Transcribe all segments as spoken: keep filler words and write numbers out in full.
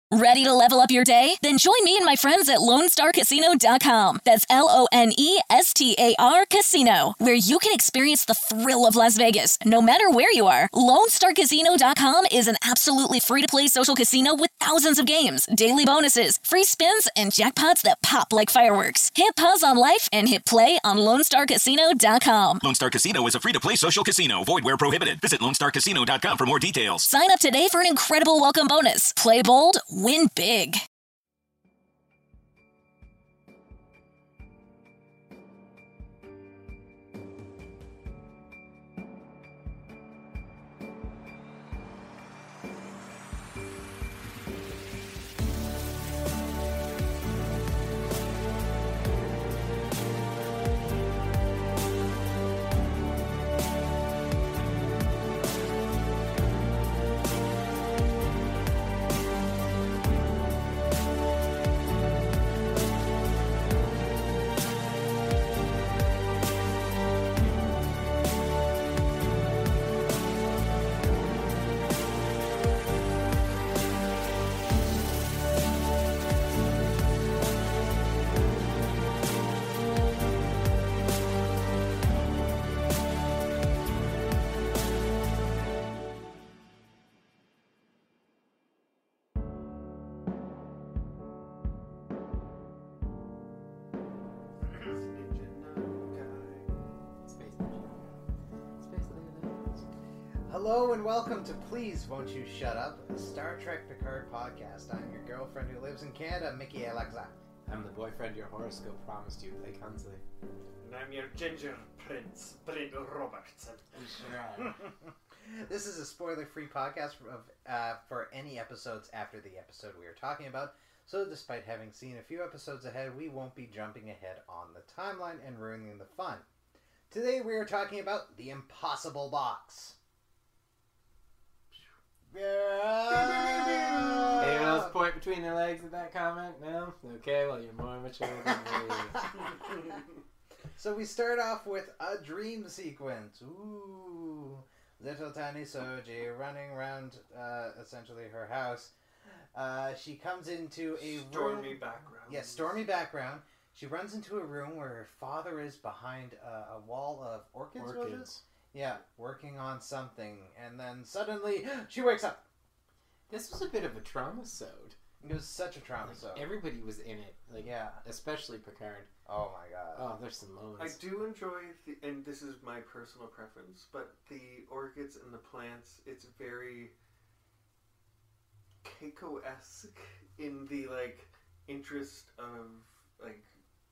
Ready to level up your day? Then join me and my friends at Lone Star Casino dot com. That's L O N E S T A R Casino, where you can experience the thrill of Las Vegas, no matter where you are. Lone Star Casino dot com is an absolutely free-to-play social casino with thousands of games, daily bonuses, free spins, and jackpots that pop like fireworks. Hit pause on life and hit play on Lone Star Casino dot com. Lone Star Casino is a free-to-play social casino. Void where prohibited. Visit Lone Star Casino dot com for more details. Sign up today for an incredible welcome bonus. Play bold, win big. Hello and welcome to Please Won't You Shut Up, a Star Trek Picard podcast. I'm your girlfriend who lives in Canada, Mickey Alexa. I'm the boyfriend your horoscope promised you, Blake Hunsley. And I'm your ginger prince, Bryn Robertson. This is a spoiler-free podcast of, uh, for any episodes after the episode we are talking about, so despite having seen a few episodes ahead, we won't be jumping ahead on the timeline and ruining the fun. Today we are talking about The Impossible Box. Anyone else point between their legs at that comment? No? Okay, well, you're more mature than me. So we start off with a dream sequence. Ooh. Little tiny Soji running around, uh, essentially her house. Uh, she comes into a Stormy room. background. Yes, yeah, stormy background. She runs into a room where her father is behind a, a wall of orchids, was it? Orchids. Yeah, working on something, and then suddenly she wakes up. This was a bit of a trauma-sode. It was such a trauma. Like, everybody was in it. Like, yeah, especially Picard. Oh my god. Oh, there's some moments. I do enjoy, the, and this is my personal preference, but the orchids and the plants, it's very Keiko-esque in the, like, interest of, like,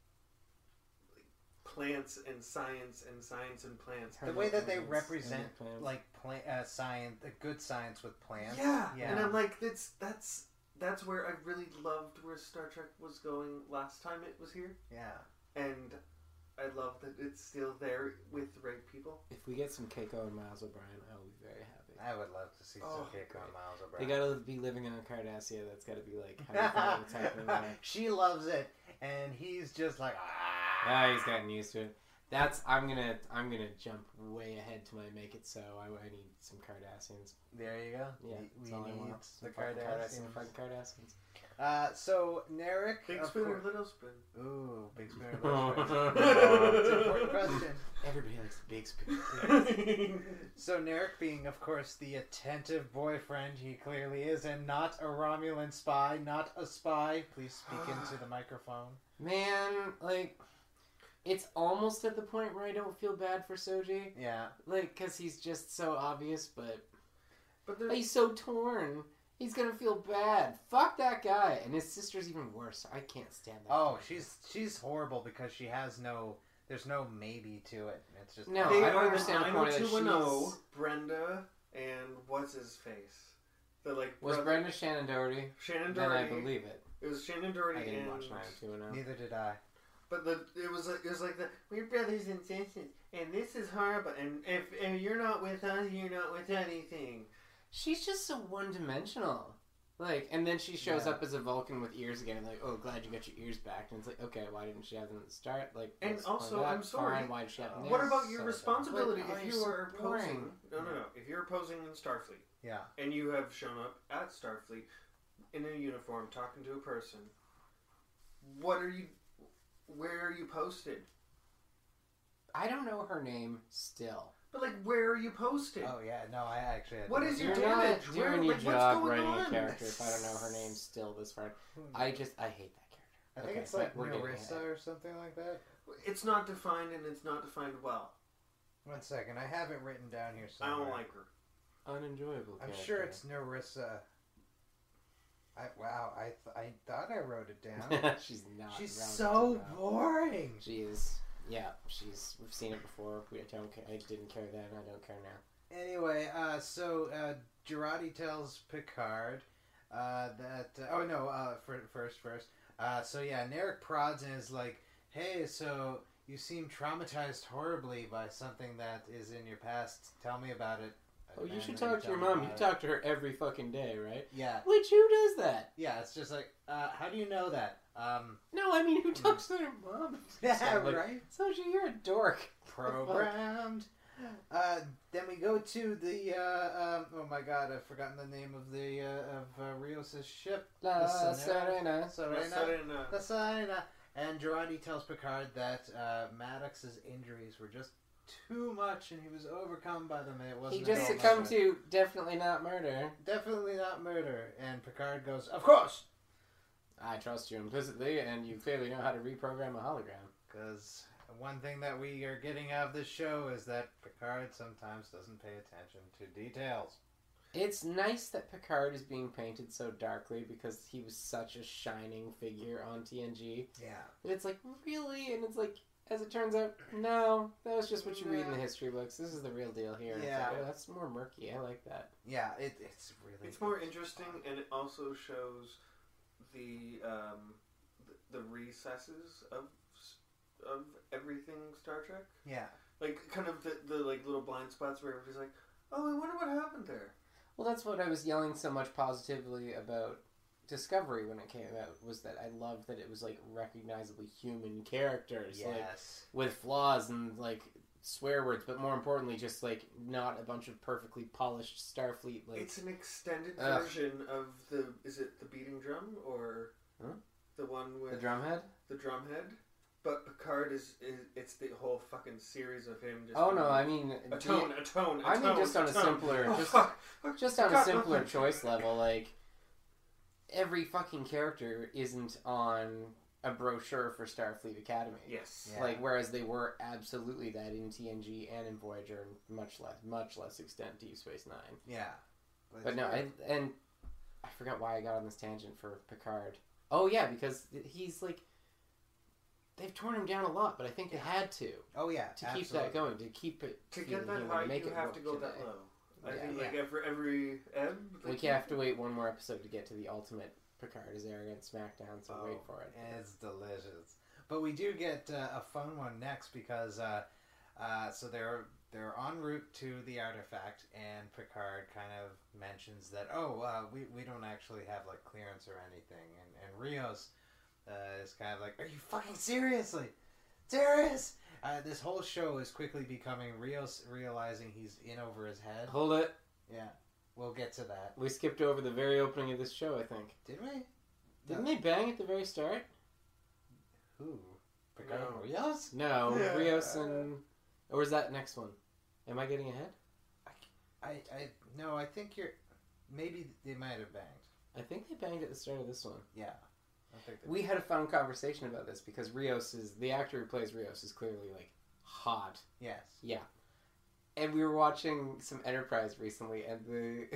plants and science and science and plants. The way that they represent like plant, uh, science, uh, good science with plants. Yeah, yeah. And I'm like, that's that's that's where I really loved where Star Trek was going last time it was here. Yeah, and I love that it's still there with the right people. If we get some Keiko and Miles O'Brien, I'll be very happy. I would love to see oh, some Keiko and Miles They O'Brien. gotta be living on Cardassia. That's gotta be like how you find what's happening there. She loves it, and he's just like ah. Ah, he's gotten used to it. That's I'm gonna I'm gonna jump way ahead to my make it so. I, I need some Cardassians. There you go. Yeah, we, that's all we I need want. the Fucking Cardassians. Fucking Cardassians. Uh, so Narek. Big of spoon or course- little spoon? Ooh, big spoon or little spoon. It's an important question. Everybody likes the big spoon. So Narek, being of course the attentive boyfriend he clearly is, and not a Romulan spy, not a spy. Please speak into the microphone. Man, like, it's almost at the point where I don't feel bad for Soji. Yeah. Like, because he's just so obvious, but, But but there's he's so torn. He's gonna feel bad. Fuck that guy. And his sister's even worse. I can't stand that. Oh, character. she's she's horrible because she has no. There's no maybe to it. It's just No, they I don't are understand the point that nine oh two one oh, she's- Brenda, and what's his face? The like Was brother- Brenda Shannon Doherty? Shannon Then Doherty. I believe it. It was Shannon I Doherty didn't and watch nine oh two one oh. Neither did I. but the it was like it was like the we're brothers and sisters, and this is horrible. And if, if you're not with us, you're not with anything. She's just so one-dimensional. Like, and then she shows Yeah. up as a Vulcan with ears again, like, oh, glad you got your ears back. And it's like, okay, why didn't she have them at the start? Like, And what's the point also, of that? I'm sorry, Fine, why did she have them there? What about your so responsibility dumb. But, oh, if you're you so are boring. posing? No, no, no. If you're posing in Starfleet Yeah. and you have shown up at Starfleet, in a uniform talking to a person. What are you? Where are you posted? I don't know her name still. But like, where are you posted? Oh yeah, no, I actually. Had What to is look your at You're it. not damage? doing Where- your like, what's job going writing a on? character if I don't know her name still this far. I just, I hate that character. I think Okay, it's like but we're getting Narissa ahead. or something like that. It's not defined, and it's not defined well. One second, I have it written down here I somewhere. don't like her. Unenjoyable I'm character. sure it's Narissa. I wow, I th- I thought I wrote it down. She's not. She's relevant so to that. boring. She is. Yeah, she's. We've seen it before. We don't. Care. I didn't care then. I don't care now. Anyway, uh, so uh, Girardi tells Picard uh, that. Uh, oh no! Uh, for, first, first. Uh, so yeah, Narek prods and is like, "Hey, so you seem traumatized horribly by something that is in your past. Tell me about it." Oh, you And should then talk to tell your me mom. You about it. talk to her every fucking day, right? Yeah, Which who does that? yeah. It's just like, uh, how do you know that? Um, No, I mean, who talks to their mom? yeah, So, like, right. Soji, you're a dork. Programmed. Uh, then we go to the. Uh, um, oh my god, I've forgotten the name of the uh, of uh, Rios' ship. La The Serena. Serena. Serena. The Serena. And Girardi tells Picard that uh, Maddox's injuries were just too much, and he was overcome by them. And it wasn't. He just at all succumbed murder. to definitely not murder. Definitely not murder. And Picard goes, "Of course," I trust you implicitly, and you clearly know how to reprogram a hologram. because one thing that we are getting out of this show is that Picard sometimes doesn't pay attention to details. It's nice that Picard is being painted so darkly because he was such a shining figure on T N G. Yeah. But it's like, really? And it's like, as it turns out, no, that was just what you read in the history books. This is the real deal here. And it's Yeah. like, oh, that's more murky. I like that. Yeah, it, it's really. It's more interesting, and it also shows the um, the, the recesses of of everything Star Trek. Yeah. Like kind of the, the like little blind spots where everybody's like, "Oh, I wonder what happened there." Well, that's what I was yelling so much positively about Discovery when it came out, was that I loved that it was like recognizably human characters, like Yes. with flaws and like swear words, but more importantly, just like not a bunch of perfectly polished Starfleet. Like It's an extended Ugh. version of the. Is it the beating drum or Huh? the one the with drumhead. the drum head? But Picard is, is it's the whole fucking series of him. Just Oh being no, I mean a the- tone, a tone. A I mean tone, just on a tone. simpler, Oh, just fuck, fuck, just on a fuck. simpler choice level, like every fucking character isn't on a brochure for Starfleet Academy. Yes. Yeah. Like, whereas they were absolutely that in T N G and in Voyager, and much less, much less extent Deep Space Nine. Yeah. But no, I and I forgot why I got on this tangent for Picard. Oh yeah, because he's like, they've torn him down a lot, but I think they had to Oh yeah. to keep that going, to keep it To feeling get that human, high, make you it have work to go today. that low. I Yeah. think like Yeah. every every ebb. We like, have to wait one more episode to get to the ultimate Picard is there against SmackDown, so Oh, wait for it. and it's delicious. But we do get uh, a fun one next because uh, uh, so they're they're en route to the artifact, and Picard kind of mentions that oh uh, we we don't actually have like clearance or anything, and and Rios uh, is kind of like, are you fucking seriously serious? Uh, this whole show is quickly becoming Rios realizing he's in over his head. Hold it. Yeah, we'll get to that. We skipped over the very opening of this show, I think. Did we? Didn't No. they bang at the very start? Who? Picard No. and Rios? No, Yeah. Rios and... Or was that next one? Am I getting ahead? I, I no, I think you're. Maybe they might have banged. I think they banged at the start of this one. Yeah, I think they We had a fun conversation about this because Rios is... The actor who plays Rios is clearly, like, hot. Yes. Yeah. And we were watching some Enterprise recently, and the...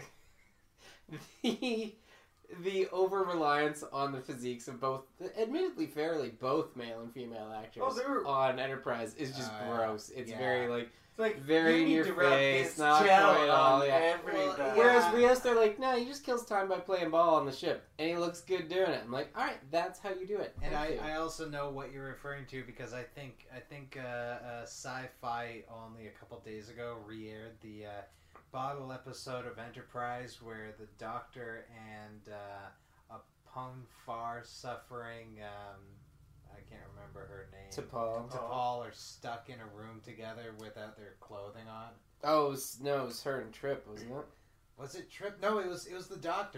the... The over-reliance on the physiques of both, admittedly fairly, both male and female actors Oh, they were- on Enterprise is just Uh, gross. It's yeah. very, like, It's like very you in need your to rub face, this not gel quite all, on yeah. everybody. Well, yeah. Whereas Rios, they're like, no, he just kills time by playing ball on the ship, and he looks good doing it. I'm like, all right, that's how you do it. And I, Thank you. I also know what you're referring to because I think I think uh, uh, Sci-Fi only a couple days ago re-aired the uh, bottle episode of Enterprise where the Doctor and uh, a Pung Far suffering um, I can't remember her name. T'Pol. T'Pol are stuck in a room together without their clothing on. Oh, it was, no, it was her and Trip, wasn't it? Was it Trip? No, it was it was the Doctor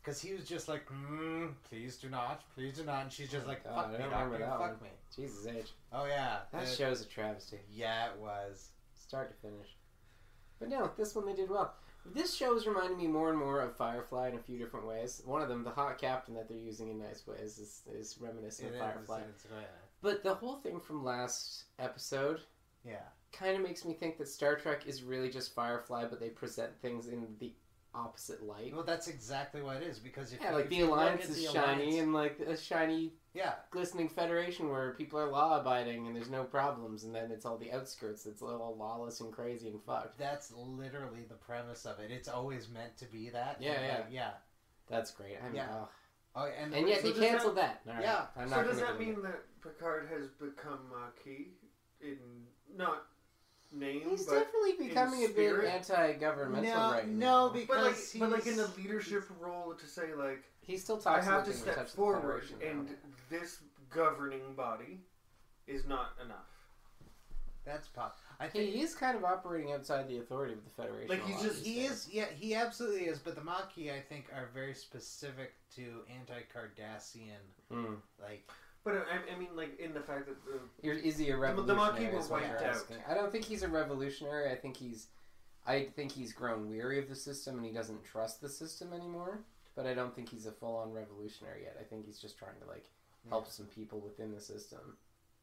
Because he was just like, mm, please do not, please do not. And she's just like, God, fuck I me, don't remember doctor, that fuck one. me. Jesus H. Oh, yeah. That The- show's a travesty. Yeah, it was. Start to finish. But no, this one they did well. This show is reminding me more and more of Firefly in a few different ways. One of them, the hot captain that they're using in nice ways, is, is reminiscent It of Firefly. is, it's, yeah. But the whole thing from last episode Yeah. kind of makes me think that Star Trek is really just Firefly, but they present things in the opposite light. Well, that's exactly what it is, because if Yeah, you, like if the you look Alliance at is the shiny, Alliance- and like a shiny, Yeah. glistening Federation where people are law-abiding and there's no problems, and then it's all the outskirts that's all lawless and crazy and fucked. That's literally the premise of it. It's always meant to be that. Yeah, and, yeah. like, yeah. That's great. I mean, Yeah. oh. Oh, and, And yet So they does canceled that. All right. Yeah. I'm So not does gonna that go mean that Picard has become Maquis in not name, He's but definitely becoming a bit spirit? anti-governmental no, right no, now. because but like, he's, but like in a leadership role to say like He still I talks have about to being step touch the forward, Federation and now. this governing body is not enough. That's pop. I think He is kind of operating outside the authority of the Federation. Like, a he's lot just- these he days. is. Yeah, he absolutely is. But the Maquis, I think, are very specific to anti-Cardassian. Mm. Like, But I, I mean, like in the fact that the, You're- Is he a the revolutionary? Maquis were is what wiped you're out. asking. I don't think he's a revolutionary. I think he's, I think he's grown weary of the system and he doesn't trust the system anymore. But I don't think he's a full-on revolutionary yet. I think he's just trying to like help some people within the system.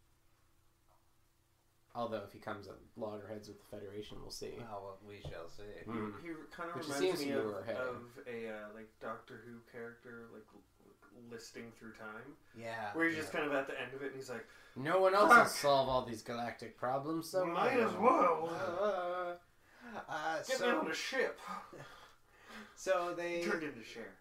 Although if he comes at loggerheads with the Federation, we'll see. oh, well, we shall see. Mm. he kind of Which reminds seems me to be of, where we're heading. of a uh, like Doctor Who character, like l- listing through time, Yeah. where he's yeah. just kind of at the end of it, and he's like, No one else will Fuck. solve all these galactic problems, so might I as will. well. Uh, uh, Get me so, on a ship. so they. Turned into Cher.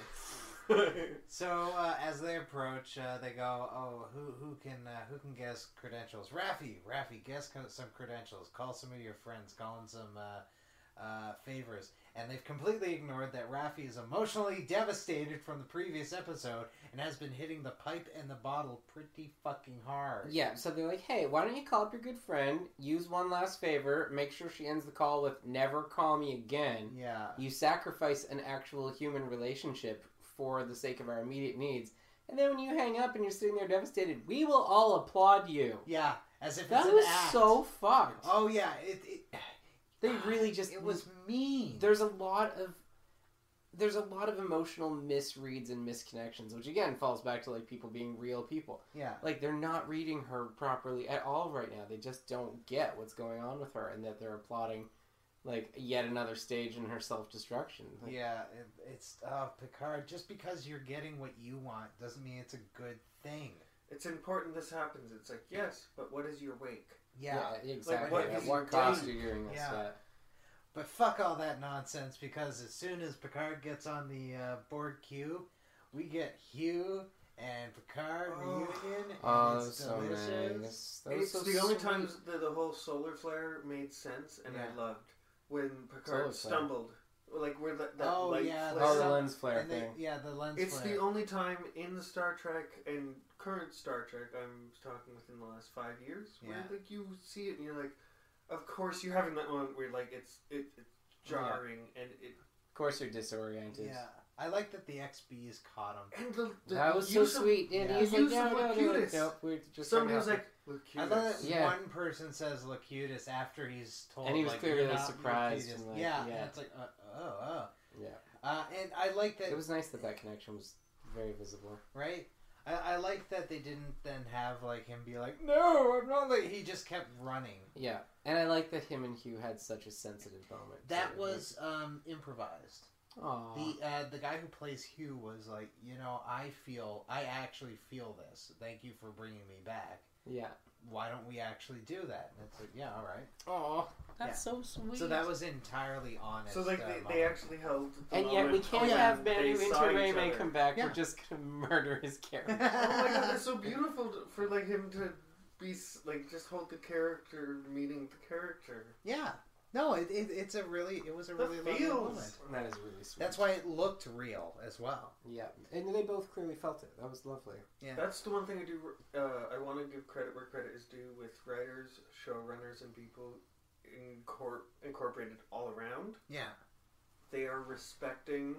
So uh, as they approach, uh, they go, "Oh, who who can uh, who can guess credentials? Raffi, Raffi, guess co- some credentials. Call some of your friends. Call in some uh, uh, favors." And they've completely ignored that Raffi is emotionally devastated from the previous episode and has been hitting the pipe and the bottle pretty fucking hard. Yeah, so they're like, hey, why don't you call up your good friend, use one last favor, make sure she ends the call with never call me again. Yeah. You sacrifice an actual human relationship for the sake of our immediate needs. And then when you hang up and you're sitting there devastated, we will all applaud you. Yeah. As if That it's was an act. so fucked. Oh yeah. It. it They really just... It was mean. There's a lot of... There's a lot of emotional misreads and misconnections, which again falls back to like people being real people. Yeah. Like they're not reading her properly at all right now. They just don't get what's going on with her, and that they're applauding like yet another stage in her self-destruction. Like, Yeah, it, it's uh, Picard. Just because you're getting what you want doesn't mean it's a good thing. It's important this happens. It's like, yes, but what is your wake? Yeah, yeah, exactly. what At is what your cost are game? you doing this Yeah. at? but fuck all that nonsense, because as soon as Picard gets on the uh, Borg cube, we get Hugh and Picard Oh. reunion, and Oh, it's so delicious. nice. That was It's so the only sweet. times that the whole solar flare made sense, and Yeah. I loved when Solar Picard flare. stumbled, like where that, that Oh, light yeah, flared Oh, the up. lens flare And they- thing. yeah, the lens It's flare. the only time in Star Trek and current Star Trek I'm talking within the last five years where Yeah. like you see it and you're like, of course you're having that moment where like it's it, it's jarring and it Of course, you're disoriented. Yeah, I like that the X Bs caught him. and the, the That was so use of- sweet. And yeah. he's The like, use no, of no, no, Locutus. nope, we're just Somebody trying was to- like, I love Locutus. that Yeah. one person says Locutus after he's told, And he was like, clearly "You're not surprised Locutus." and, like, yeah, yeah. and it's like, uh, oh, oh. Yeah. Uh, and I like that. It was nice that that connection was very visible. Right? I, I like that they didn't then have like him be like, no, I'm not like. He just kept running. Yeah, and I like that him and Hugh had such a sensitive moment. That too. was um, improvised. Like, aw. The uh, the guy who plays Hugh was like, you know, I feel, I actually feel this. Thank you for bringing me back. yeah. Why don't we actually do that? And it's like, yeah, all right. Oh, that's Yeah. so sweet. So that was entirely honest. So like uh, they, they moment. actually held the And yet we moment can't when have they Manu saw Inter each Raymay other. come back. Yeah. We're just gonna murder his character. Oh my god, that's so beautiful to, for like him to be s- like just hold the character meeting the character. Yeah. No, it, it, it's a really, it was a The really lovely feels. moment. That is really sweet. That's why it looked real as well. Yeah, and they both clearly felt it. That was lovely. Yeah. That's the one thing I do. Uh, I want to give credit where credit is due with writers, showrunners, and people incor- incorporated all around. Yeah. They are respecting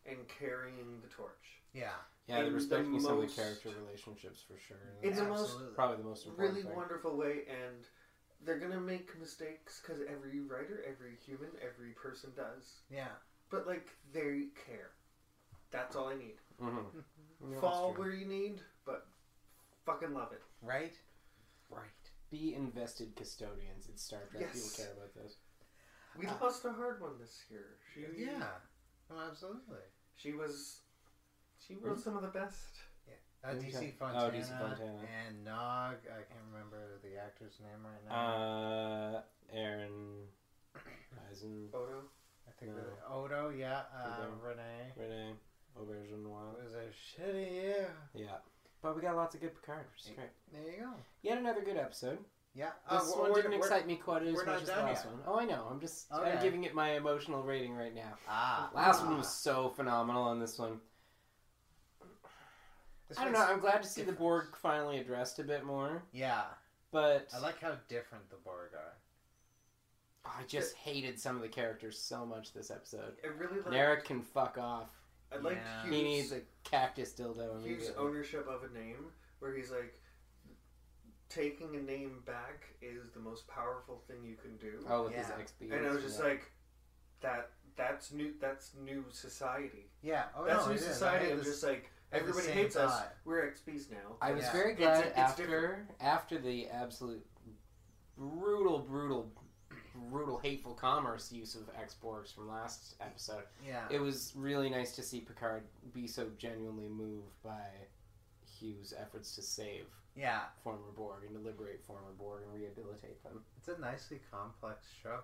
and carrying the torch. Yeah. Yeah, In they're the respecting some of the most- character relationships for sure. In the most Absolutely. probably the most important really thing. wonderful way, and they're gonna make mistakes because every writer, every human, every person does. Yeah. But like they care. That's all I need. Mm-hmm. Yeah, Fall that's true. where you need, but fucking love it. Right? Right. Be invested custodians. It's Star Trek. Yes. People care about this. We Uh, lost a hard one this year. She, Yeah. Oh, absolutely. She was. She wrote some of the best. Uh, Who's D that? C Oh, Fontana, D C Fontana. and Nog. I can't remember the actor's name right now. Uh, Aaron Eisen, Odo. I think no. that- Odo. Yeah. Uh, Odo. Renee. Renee Auberjonois. It was a shitty year. Yeah. But we got lots of good Picard, which is great. There you go. Yet another good episode. Yeah. This uh, one we're- didn't we're- excite me quite as we're much not as the done last yet. one. Oh, I know. I'm just I'm Okay. giving it my emotional rating right now. Ah. Last ah. one was so phenomenal on this one. This I don't one's know. I'm glad to see the different. Borg finally addressed a bit more. Yeah. But I like how different the Borg are. I just hated some of the characters so much this episode. I really liked. Narek can fuck off. I liked Yeah. Hughes. He needs a cactus dildo Hughes' immediately. ownership of a name, where he's like, taking a name back is the most powerful thing you can do. Oh, with his Yeah. X B. And I was just like, that that's new. That's new society. Yeah. Oh that's no, new it is. I society. had I'm this- just like, I had the everybody same hates us. thought. We're X Ps now. I was Yeah. very It's- glad it's after different. after the absolute brutal, brutal, brutal, hateful commerce use of X-Borgs from last episode. Yeah. It was really nice to see Picard be so genuinely moved by Hughes' efforts to save Yeah. former Borg and to liberate former Borg and rehabilitate them. It's a nicely complex show.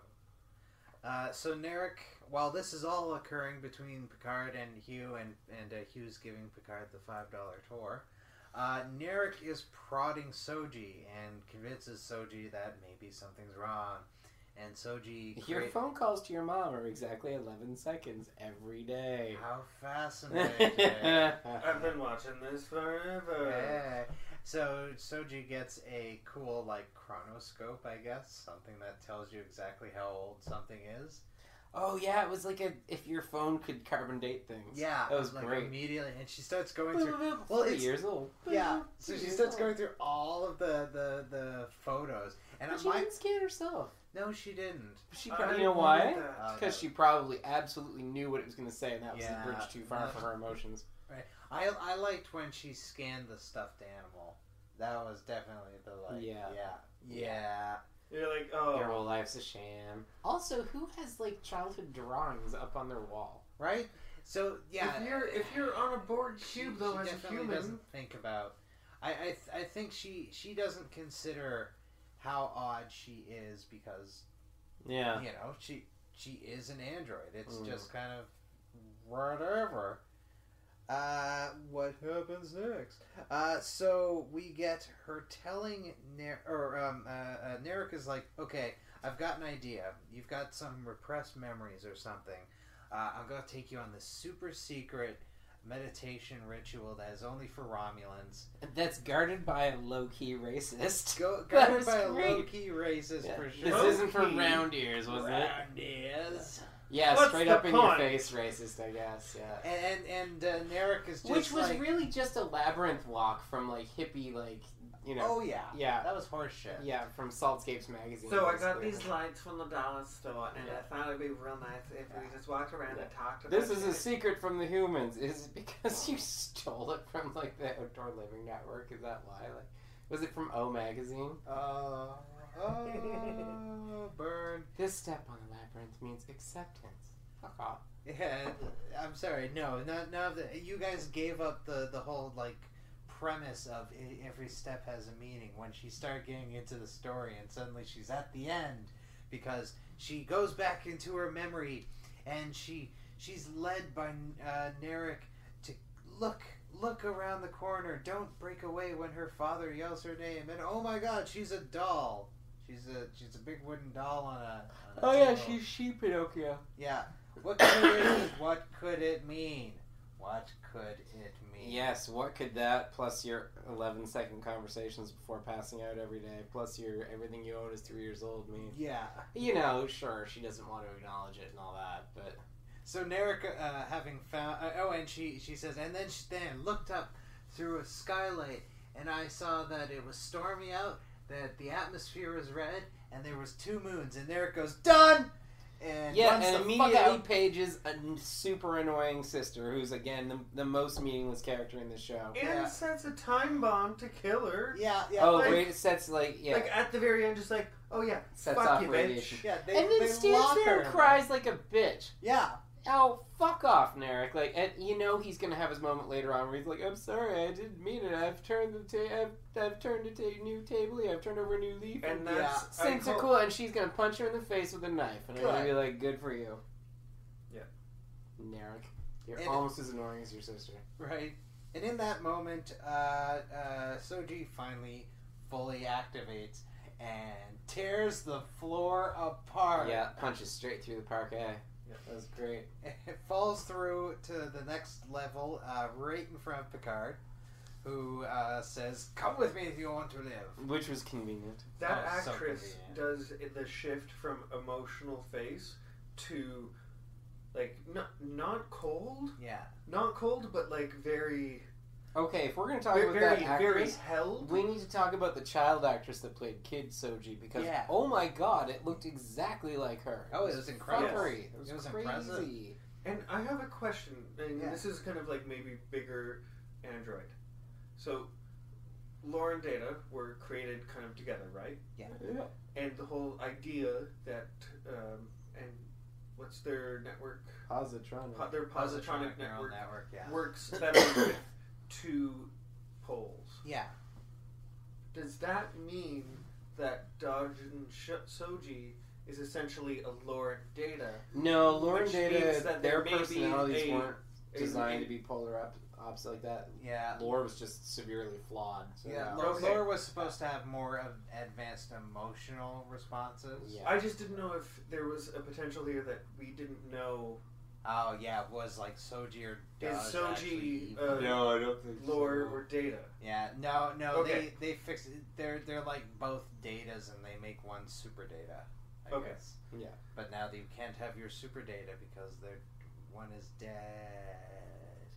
Uh, so Narek, while this is all occurring between Picard and Hugh, and and uh, Hugh's giving Picard the five dollar tour, uh, Narek is prodding Soji and convinces Soji that maybe something's wrong, and Soji. Your create- phone calls to your mom are exactly eleven seconds every day. How fascinating! I've been watching this forever. Yeah. So Soji gets a cool like chronoscope, I guess, something that tells you exactly how old something is. Oh yeah, it was like a if your phone could carbon date things. Yeah, that was like great. immediately, and she starts going through. Well, Well, three it's- years old. Yeah, so Three she years starts old. going through all of the the, the photos, and But I'm she like, didn't scan herself. no, she didn't. She, I probably, you know wanted why? that. Oh, Because no. she probably absolutely knew what it was going to say, and that was Yeah. a bridge too far for her emotions. I I liked when she scanned the stuffed animal. That was definitely the like. Yeah. Yeah. Yeah. You're like, oh, Your whole life's a sham. Also, who has like childhood drawings up on their wall? Right. So yeah. if you're if you're on a board she, cube though, she as a definitely human, doesn't think about. I I, th- I think she she doesn't consider how odd she is because Yeah. you know she she is an android. It's Mm. just kind of whatever. Uh, what happens next? Uh, so we get her telling Ner- or um uh, uh Narek is like, okay, I've got an idea. You've got some repressed memories or something. Uh, I'm gonna take you on this super secret meditation ritual that is only for Romulans. That's guarded by a low-key racist. Go That guarded was by a great. low key racist Yeah. for This sure. Low isn't for key. round ears, was it? Round ears. Yeah, What's straight the up in your point? face racist, I guess, yeah. And and, and uh, Narek is just Which was like, really just a labyrinth walk from, like, hippie, like, you know. oh yeah, Yeah. that was horseshit. Yeah, from Saltscapes magazine. So I got basically. these lights from the dollar store, and Yeah. I thought it'd be real nice if we just walked around Yeah. and talked about This is a it. secret from the humans. Is it because you stole it from, like, the Outdoor Living Network? Is that why? Like, was it from O Magazine? Uh, oh, burn. This step on the labyrinth means acceptance. Fuck off. Yeah, I'm sorry. No, not now that you guys gave up the the whole like premise of I- every step has a meaning when she started getting into the story, and suddenly she's at the end because she goes back into her memory, and she she's led by uh, Narek to look look around the corner. Don't break away when her father yells her name, and oh my God, she's a doll. She's a she's a big wooden doll on a. On a Oh yeah, table. she's she Pinocchio. Yeah. What could it what could it mean? What could it mean? Yes, what could that plus your eleven second conversations before passing out every day, plus your everything you own is three years old mean? Yeah. You know, sure, she doesn't want to acknowledge it and all that, but So Narek, uh, having found, uh, oh, and she she says, and then she then looked up through a skylight, and I saw that it was stormy out, that the atmosphere was red, and there was two moons. And Narek goes, done. And Yeah, runs and the immediately fuck out. Paige's a n- super annoying sister, who's again the, the most meaningless character in the show. And Yeah. sets a time bomb to kill her. Yeah, yeah. Oh, like- wait, it sets like yeah, Like at the very end, just like, oh yeah, sets fuck off you, radiation. bitch. Yeah, they, and then they stands lock there her and in cries like a bitch. Yeah. Oh, fuck off, Narek! Like, and you know he's gonna have his moment later on where he's like, "I'm sorry, I didn't mean it. I've turned the ta- I've, I've turned a ta- new table. I've turned over a new leaf." And Yeah. that's I Things are call- cool, and she's gonna punch her in the face with a knife, and I'm gonna be like, "Good for you." Yeah. Narek, you're And- almost as annoying as your sister. Right. And in that moment, uh, uh, Soji finally fully activates and tears the floor apart. Yeah, punches straight through the parquet. Yeah. That was great. It falls through to the next level, uh, right in front of Picard, who uh, says, "Come with me if you want to live." Which was convenient. That Oh, so actress convenient. does the shift from emotional face to like not not cold, Yeah. not cold, but like very Okay, if we're gonna talk very about very, that very actress, held. we need to talk about the child actress that played Kid Soji because Yeah. oh my god, it looked exactly like her. Oh, it was incredible. fuckery. It was, It was crazy. impressive. And I have a question, and Yeah. this is kind of like maybe bigger Android. So, Lore and Data were created kind of together, right? Yeah. Yeah. And the whole idea that, um, and what's their network? Positronic. Po- their positronic neural network network. Yeah. works better with two poles. Yeah. Does that mean that Dojin Sh- Soji is essentially a Lore and Data? No, Lore and Which means Data, that their there may be personalities a- weren't a- designed a- to be polar op- opposites like that. Yeah. Lore was just severely flawed. So Yeah, no. Lore, Okay. Lore was supposed to have more of advanced emotional responses. Yeah. I just didn't know if there was a potential here that we didn't know. Oh yeah, it was like Soji or Is Dodge Soji, actually evil. uh, No, I don't think Lore or Data. Yeah, no, no, Okay. they they fix it. They're they're like both datas, and they make one super data. I Okay. guess. Yeah. But now you can't have your super data because they're one is dead.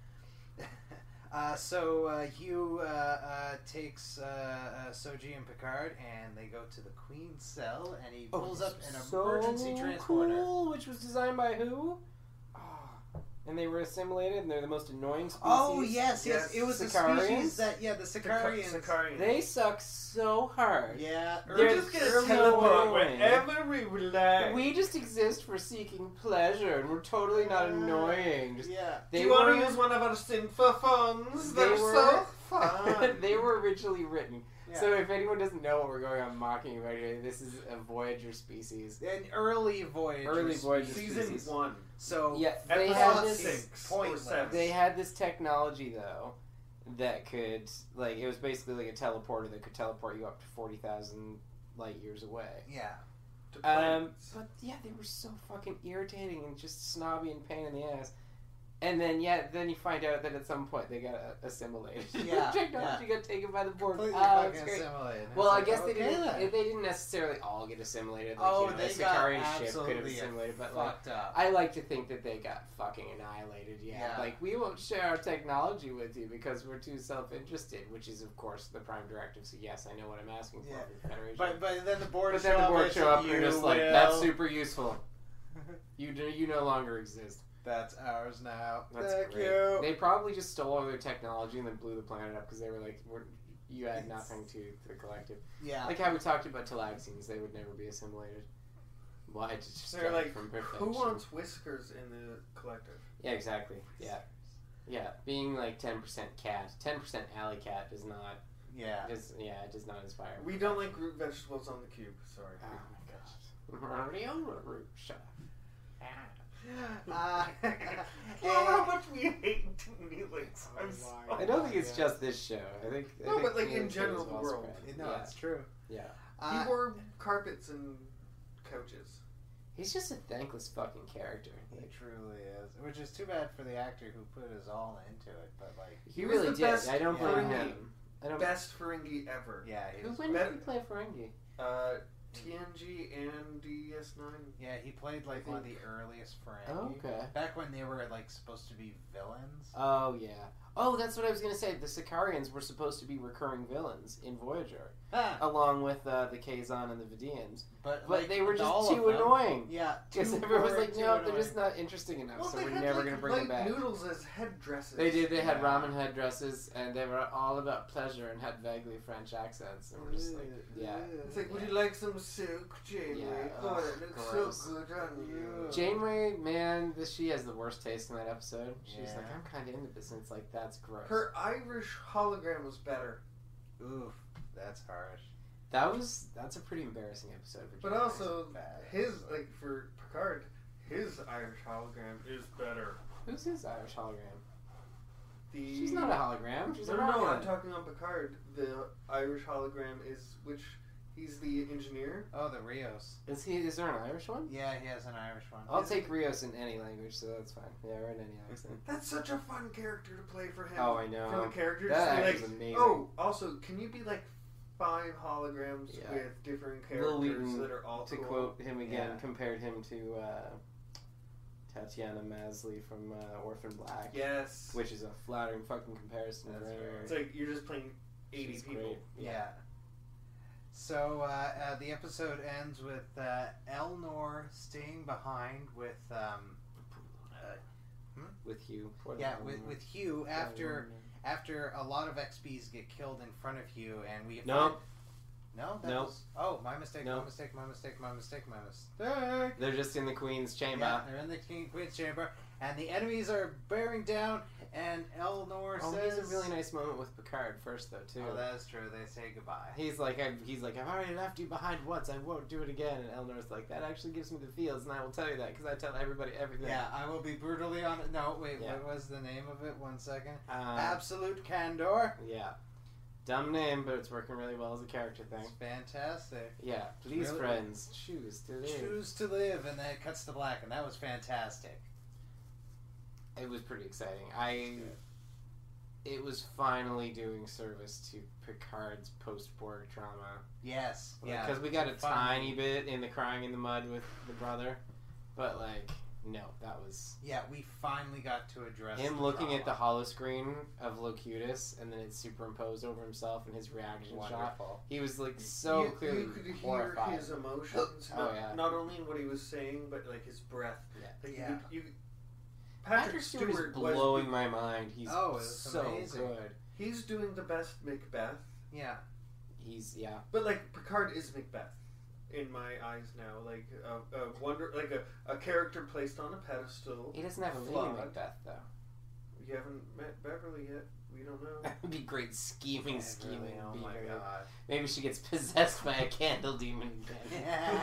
uh, so uh, Hugh uh, uh, takes uh, uh, Soji and Picard, and they go to the Queen's cell, and he pulls up an so emergency transporter. Cool, which was designed by who? And they were assimilated, and they're the most annoying species. Oh yes, yes, Yes. it was the Sicarians? species that yeah, the Sicarians. Sicarians. They suck so hard. Yeah, We're They're just gonna so teleport annoying. wherever we would like. We just exist for seeking pleasure, and we're totally not annoying. Just, yeah. they Do you want were, to use one of our sinful phones? They They're were- so fun. they were originally written. Yeah. So if anyone doesn't know what we're going on mocking about here, this is a Voyager species. An early Voyager. Early Voyager Season species. one. So Yeah, they Episode had this. six or pointless. seven. They had this technology though that could, like, it was basically like a teleporter that could teleport you up to forty thousand light years away. yeah. To Um, planets. but yeah, they were so fucking irritating and just snobby and pain in the ass. And then yeah, then you find out that at some point they got uh, assimilated. Yeah, Technology got taken by the Borg. Completely Ah, fucking that's great. assimilated. Well, I It's guess like, they okay didn't. then. They didn't necessarily all get assimilated. Like, Oh, you know, they the got Sicarian ship could have absolutely assimilated, but like, fucked up. I like to think that they got fucking annihilated. Yeah. Yeah. Like, we won't share our technology with you because we're too self-interested, which is of course the prime directive. So yes, I know what I'm asking for Yeah. from the Federation. But but then the board But show then the up board and show up and you they're just like, will- that's super useful. You do, you no longer exist. That's ours now. That's Thank great. you. They probably just stole all their technology and then blew the planet up because they were like, we're, you add It's- nothing to the collective. Yeah. Like how we talked about Talaxians, they would never be assimilated. Why? To just They're drive like, from who perfection. wants whiskers in the collective? Yeah, exactly. Yeah, yeah. Being like ten percent cat, ten percent alley cat does not. yeah. Does yeah, it does not inspire. We don't like root vegetables on the cube. Sorry. Oh my gosh. Mario root shut up. Uh, Well, how and- much we hate Neelix. I'm Oh my sorry. I don't think God, it's yeah. just this show. I think. I No, think but, like, the in other general, shows the all world. spread. no, yeah. it's true. Yeah. Uh, He wore carpets and couches. He's just a thankless fucking character. he Like, truly is, which is too bad for the actor who put his all into it. But like, he, He was really the did. best I don't Ferengi. blame him. I don't. Best Ferengi ever. yeah, he Who was. when better- did he play Ferengi? Uh, T N G and D S nine. Yeah, he played like I one of think- the earliest Ferengi. Oh, okay. Back when they were like supposed to be villains. Oh, yeah. Oh, that's what I was going to say. The Sicarians were supposed to be recurring villains in Voyager, Ah, along with uh, the Kazon and the Vidians. but But like, they were just all too of them- annoying. Yeah, Because too everyone was boring, like, too no, they're annoying. just not interesting enough, Well, so they we're had, never like, going to bring them light back. noodles as headdresses. They did. They had Yeah. ramen headdresses, and they were all about pleasure and had vaguely French accents. And we're just like, yeah. It's like, would Yeah. you like some silk, Janeway? Yeah, Oh, ugh, it looks gross. so good on you. Janeway, man, this, she has the worst taste in that episode. She's Yeah. like, I'm kind of into this, and it's like, that's gross. Her Irish hologram was better. Oof, that's harsh. That was that's a pretty embarrassing episode for But Janeway. also, bad. his, like, for Picard, his Irish hologram is better. Who's his Irish hologram? The She's not a hologram. She's No, a no, Romulan. I'm talking on Picard. The Irish hologram is which he's the engineer. Oh, the Rios. Is he? Is there an Irish one? Yeah, he has an Irish one. I'll take Rios in any language, so that's fine. Yeah, or in any accent. That's such a fun character to play for him. Oh, I know. For the character, That just be actor's like, amazing. oh, also, can you be like five holograms Yeah. with different Will characters Wheaton, that are all To cool? quote him again, Yeah. compared him to uh, Tatiana Maslany from uh, Orphan Black. Yes. Which is a flattering fucking comparison. That's right? fair. It's like you're just playing eighty She's people. great. Yeah. So uh, uh, the episode ends with uh, Elnor staying behind with um, uh, With Hugh. Poor yeah little with, woman. with Hugh Poor after woman. after a lot of X Ps get killed in front of Hugh, and we No. find- no that No. was, oh my mistake No. my mistake my mistake my mistake my mistake. They're just in the Queen's chamber. Yeah, they're in the King Queen's chamber, and the enemies are bearing down. And Elnor Oh, says, he has a really nice moment with Picard first, though, too. "Oh, that is true." They say goodbye. He's like, I've, he's like, I've already left you behind once. I won't do it again. And Elnor's like, that actually gives me the feels, and I will tell you that because I tell everybody everything. Yeah, I will be brutally honest. No, wait, Yeah. what was the name of it? One second. Um, Absolute candor. Yeah. Dumb name, but it's working really well as a character thing. It's fantastic. Yeah. Please, Really? friends, choose to live. Choose to live, and then it cuts to black, and that was fantastic. It was pretty exciting. I. It was finally doing service to Picard's post-Borg trauma. Yes. Yeah. Because we got a Finally. tiny bit in the crying in the mud with the brother, but like, no, that was Yeah, we finally got to address him the looking at the trauma. holoscreen of Locutus, and then it's superimposed over himself and his reaction shot. Wonderful. He was like so you, clearly you could hear horrified. his emotions, Oh, not, yeah. not only in what he was saying, but like his breath. Yeah. Like, Yeah. You, you, Patrick Patrick Stewart is Stewart blowing was, my mind. He's Oh, it's so amazing. good. He's doing the best Macbeth, Yeah. He's yeah. but like Picard is Macbeth in my eyes now. Like a, a wonder, like a, a character placed on a pedestal. He doesn't have a lady Flawed. Macbeth though. You haven't met Beverly yet. We don't know. That would be great scheming, Yeah, scheming. really, oh being my very- god. Maybe she gets possessed by a candle demon again.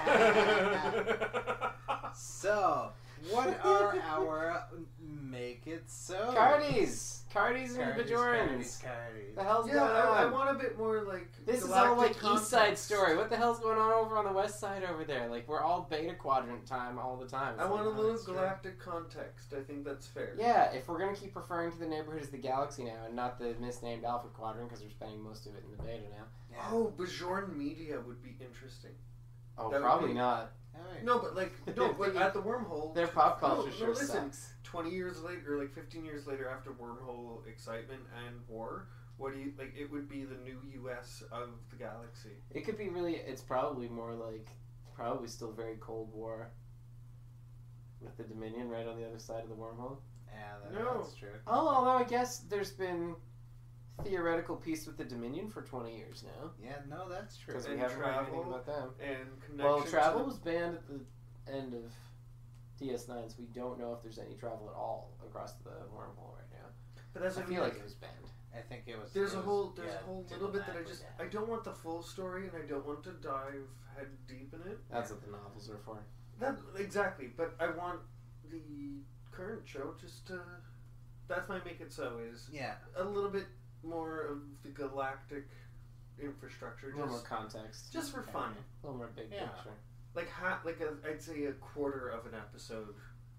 So, what are our make it so? Cardis! Cardis and Cardis, Bajorans! Cardis, Cardis. The hell's yeah, going I, I on? want a bit more like. This is all like galactic East Side context. Story. What the hell's going on over on the West Side over there? Like we're all Beta Quadrant time all the time. It's I want a like, little that's true. galactic context. I think that's fair. yeah, if we're gonna keep referring to the neighborhood as the Galaxy now and not the misnamed Alpha Quadrant because we're spending most of it in the Beta now. Yeah. Oh, Bajorn Media would be interesting. Oh, That would probably be- not. Alright. No, but like no, but at the wormhole. Their pop no, culture no, sure listen, sucks. Twenty years later, or like fifteen years later, after wormhole excitement and war, what do you like? It would be the new U S of the galaxy. It could be really. It's probably more like probably still very Cold War. With the Dominion right on the other side of the wormhole. Yeah, that, No. that's true. Oh, although I guess there's been theoretical peace with the Dominion for twenty years now. Yeah, no, that's true. Because we And haven't heard anything travel. about them. And connection. Well, travel to was banned at the end of D S nine, so we don't know if there's any travel at all across the wormhole right now. the, but that's I what I feel mean, like it was banned. I think it was. There's it a was- whole there's yeah, a whole little bit that I diplomatically just bad. I don't want the full story and I don't want to dive head deep in it. That's what the novels are for. That exactly, but I want the current show just to. That's my make it so is Yeah, a little bit more of the galactic infrastructure, A little more just context. just for fun. A little more big Yeah. picture. Like ha- like a, I'd say a quarter of an episode.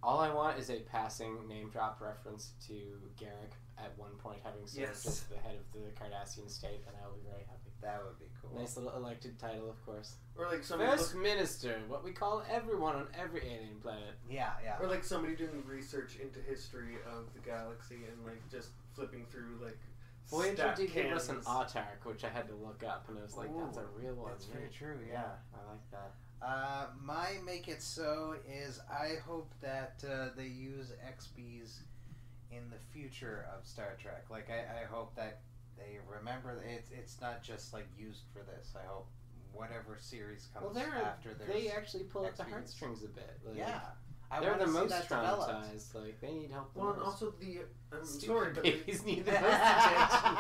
All I want is a passing name drop reference to Garrick at one point having served Yes. as the head of the Cardassian state, and I will be very happy. That would be cool. Nice little elected title, of course. Or like somebody First look, Minister, what we call everyone on every alien planet. Yeah, yeah. or like somebody doing research into history of the galaxy and like just flipping through like Voyager stat did give us an cans. autark, which I had to look up, and I was like, that's a Ooh, real one. That's very right? true, yeah. I like that. Uh, my make it so is I hope that uh, they use X Bs in the future of Star Trek. Like I, I hope that they remember that it's it's not just like used for this. I hope whatever series comes Well, they're, after there's they actually pull at the X Bs. heartstrings a bit. Like, yeah. I they're wanna the see most that developed. traumatized. Like, they need help the Well, and most. also the I'm Stupid sorry, but the, babies need the most attention.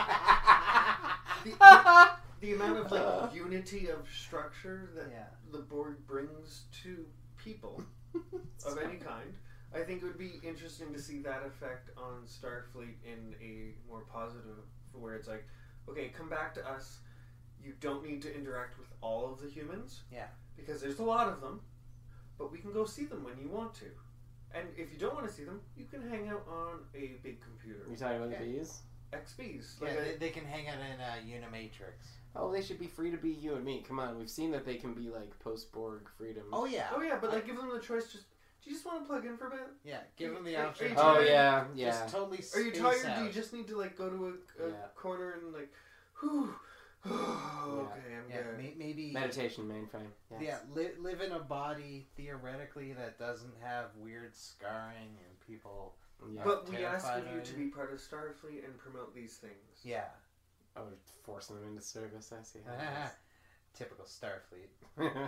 the, the amount of like unity of structure that Yeah. the Borg brings to people of any kind, I think it would be interesting to see that effect on Starfleet in a more positive, where it's like, okay, come back to us. You don't need to interact with all of the humans. Yeah. Because there's a lot of them, but we can go see them when you want to. And if you don't want to see them, you can hang out on a big computer. You talking about Okay. the bees? X Bs. Yeah, Like they, I- they can hang out in uh, Unimatrix. Oh, they should be free to be you and me. Come on, we've seen that they can be like post-Borg freedom. Oh yeah. oh yeah, but like give them the choice. Just do you just want to plug in for a bit? Yeah. Give Are- them the are- option. are you to Oh tired? yeah, yeah. Just totally. Are you space tired? out. Do you just need to like go to a, a Yeah. corner and like, whew, okay, I'm Yeah. good. May, maybe. Meditation mainframe. Yes. Yeah, li- live in a body theoretically that doesn't have weird scarring and people. Yeah. But we ask terrified of you of to it. be part of Starfleet and promote these things. Yeah. Oh, forcing them into service. I see. How Typical Starfleet. it is.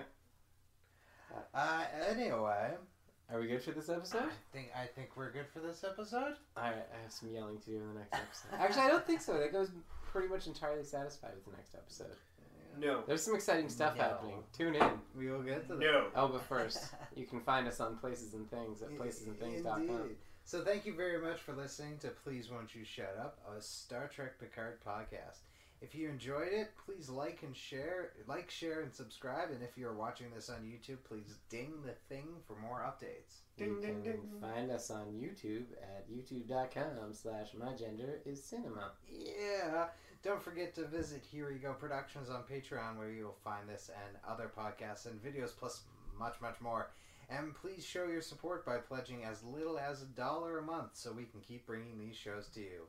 Uh, anyway, Are we good for this I episode? think I think we're good for this episode. All right, I have some yelling to do in the next episode. Actually, I don't think so. I think I was pretty much entirely satisfied with the next episode. No. There's some exciting stuff No. happening. Tune in. We will get to that. No. Oh, but first, you can find us on Places and Things at places and things dot com. Indeed. So thank you very much for listening to Please Won't You Shut Up, a Star Trek Picard podcast. If you enjoyed it, please like and share, like, share, and subscribe. And if you're watching this on YouTube, please ding the thing for more updates. Ding, You ding, can ding. find us on YouTube at youtube.com slash mygender-is-cinema. Yeah. Don't forget to visit Here We Go Productions on Patreon, where you'll find this and other podcasts and videos, plus much, much more. And please show your support by pledging as little as a dollar a month so we can keep bringing these shows to you.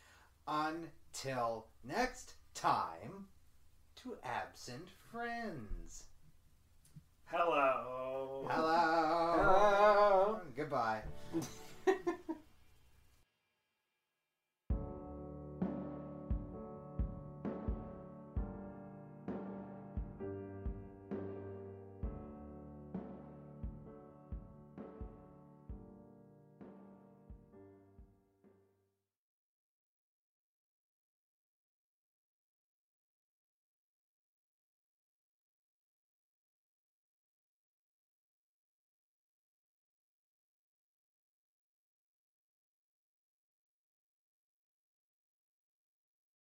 Until next time, to absent friends. Hello. Hello. Hello. Goodbye.